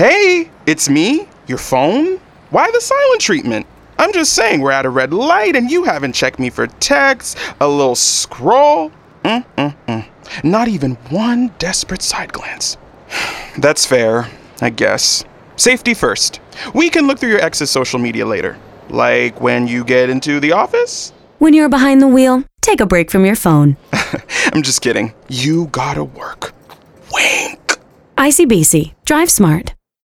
Hey, it's me, your phone. Why the silent treatment? I'm just saying we're at a red light and you haven't checked me for texts, a little scroll. Not even one desperate side glance. That's fair, I guess. Safety first. We can look through your ex's social media later. Like when you get into the office? When you're behind the wheel, take a break from your phone. I'm just kidding. You gotta work. Wink. ICBC. Drive smart.